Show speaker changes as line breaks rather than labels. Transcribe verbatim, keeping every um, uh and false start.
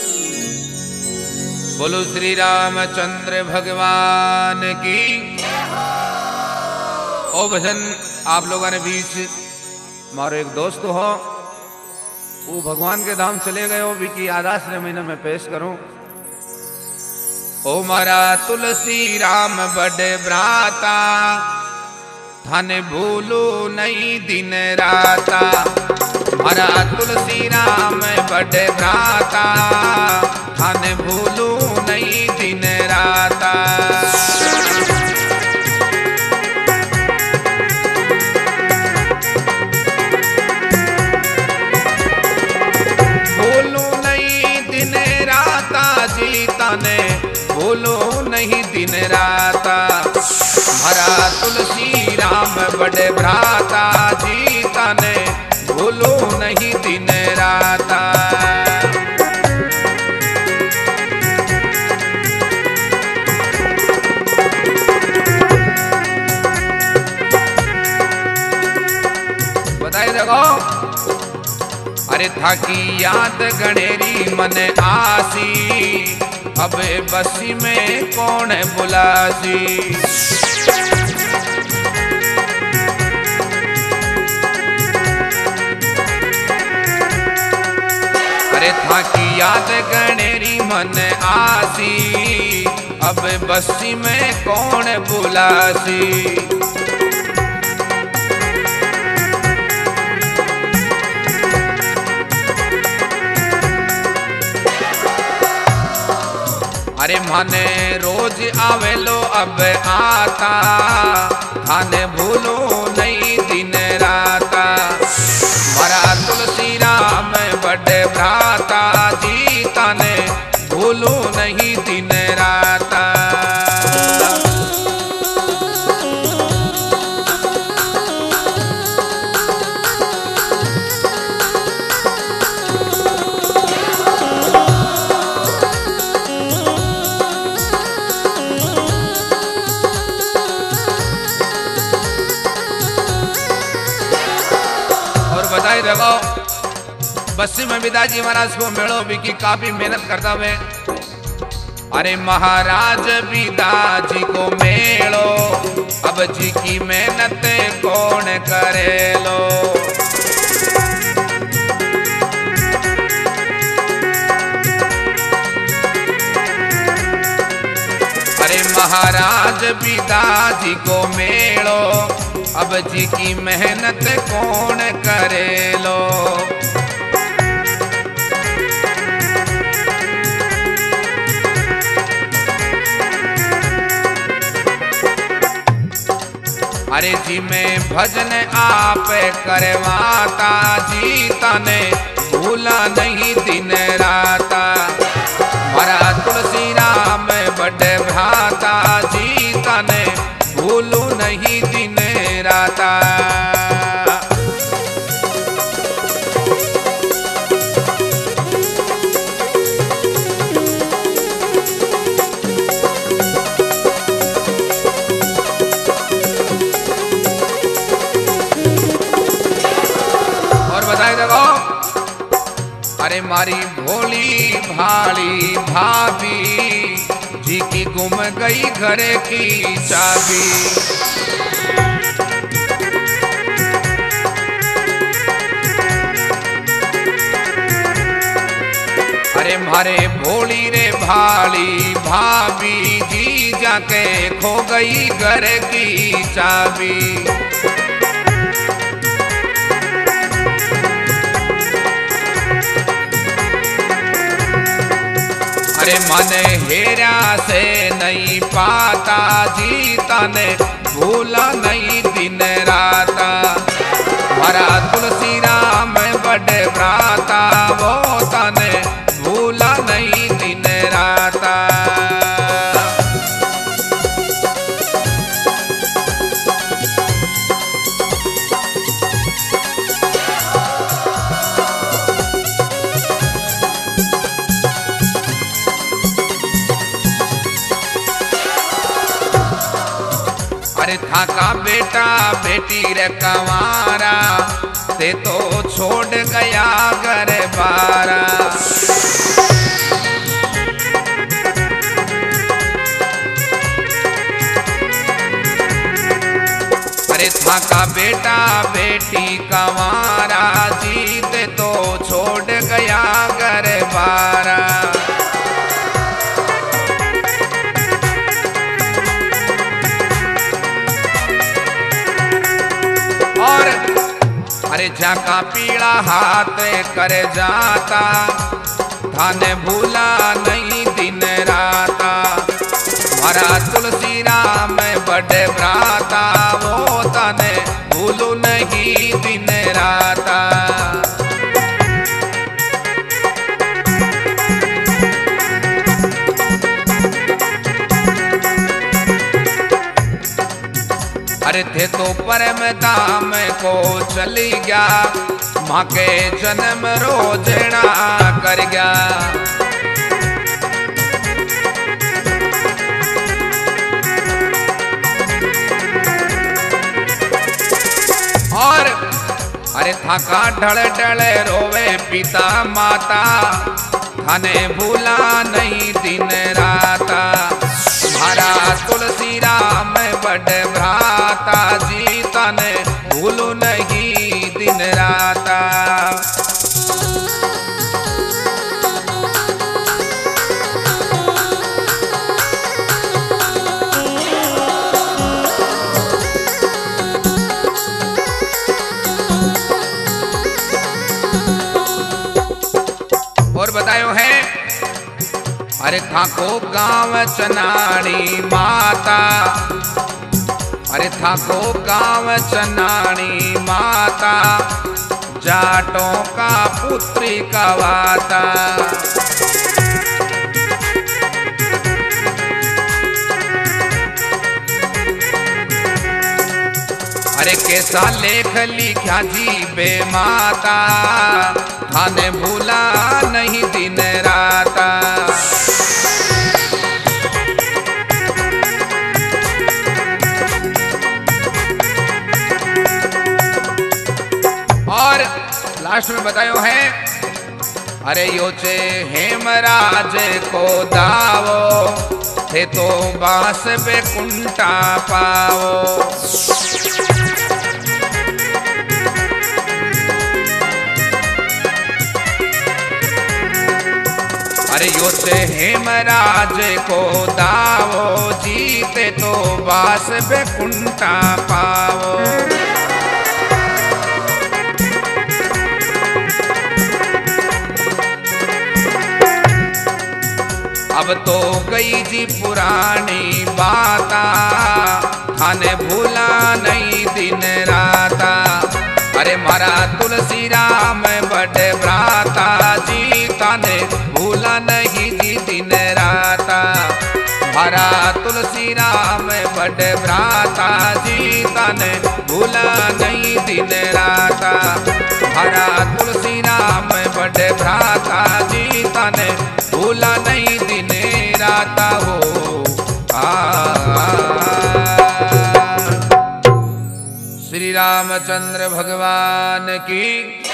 बोलो श्री रामचंद्र भगवान की। ओ भजन आप लोगों ने बीच मारो एक दोस्त हो वो भगवान के धाम चले गए हो भी की आदास ने महीने में पेश करूं। ओ मारा तुलसी राम बड़े भ्राता थाने भूलो नहीं दिन राता। मारा तुलसी राम बड़े भ्राता थाने भूलो नहीं दिन राता। भूलो नहीं दिन राता जी तने भूलो नहीं दिन राता। मारा तुलसी राम बड़े भ्राता जी तने भूलो नहीं दिन राता। बताइए देखो अरे था की याद गणेरी मन आसी अब बसी में कौन बुलासी। अरे था की याद गणेरी मन आसी अब बसी में कौन बुलासी। अरे माने रोज आवेलो अब आता थाने भूलो नहीं दिन राता। मारा तुलसी राम बड़े भ्राता जी ताने भूलो नहीं दिन राता। बधाई रखो बस्सी में पिताजी महाराज को मेड़ो भी की काफी मेहनत करता हुए। अरे महाराज पिताजी को मेड़ो अब जी की मेहनत कौन करे लो। अरे महाराज पिताजी को मेड़ो अब जी की मेहनत कौन करे लो। अरे जी में भजन आप करवाता जी तने भूला नहीं दिन राता। मारा तुलसी राम बड़े भ्राता जी तने भूलो नहीं दिन राता। और बताए देखो अरे मारी भोली भाली भाभी जी की गुम गई घर की चाबी। अरे मारे भोली रे भाली भाभी जी जाके खो गई घर की चाबी। अरे मन हेरा से नहीं पाता जी तने भूला नहीं दिन राता। मारा तुलसी राम बड़े भ्राता वो तने भूला नहीं दिन राता। अरे था का बेटा बेटी रे कंवारा ते तो छोड़ गया घर बारा। का बेटा बेटी कवारा जीत तो छोड़ गया घर बारा। और अरे जाका पीड़ा हाथ कर जाता थाने भूला नहीं दिन राता। हमारा तुलसी राम बड़े भ्राता वो तने भूलू नहीं दिन राता। अरे थे तो परम धाम को चली गया माँ के जन्म रोजना कर गया। और अरे थाका ढल ढल रोवे पिता माता थाने भूला नहीं दिन राता। हमारा तुलसी राम बड़ भ्राता जी तने भूलू नहीं दिन राता। और बतायो है अरे थाको गांव चनानी माता। अरे थाको गांव चनानी माता जाटों का पुत्री कवाता। अरे कैसा लेख लिखा जी बे माता थाने भूला नहीं दिन राता। और लास्ट में बतायो है अरे योचे हेमराज को दावो थे तो बांस पे कुंटा पाओ। अरे योचे हेमराज को दावो जीते तो बांस पे कुंटा पाओ। अब तो गई जी पुरानी बाता थाने भूला नहीं दिन राता। अरे मारा तुलसी राम बड़े भ्राता जी ताने भूला नहीं जी दिन राता। मारा तुलसी राम बड़े भ्राता जी ताने भूला नहीं दिन राता। मारा तुलसी राम बड़े भ्राता जी ताने भूला नहीं दिन राता हो। श्री रामचंद्र भगवान की